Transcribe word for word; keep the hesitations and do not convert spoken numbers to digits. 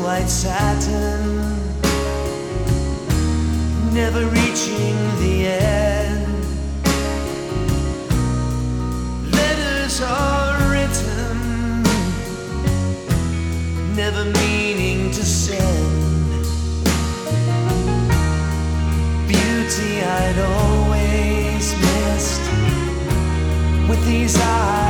white satin, never reaching the end. Letters are written, never meaning to send. Beauty I'd always missed with these eyes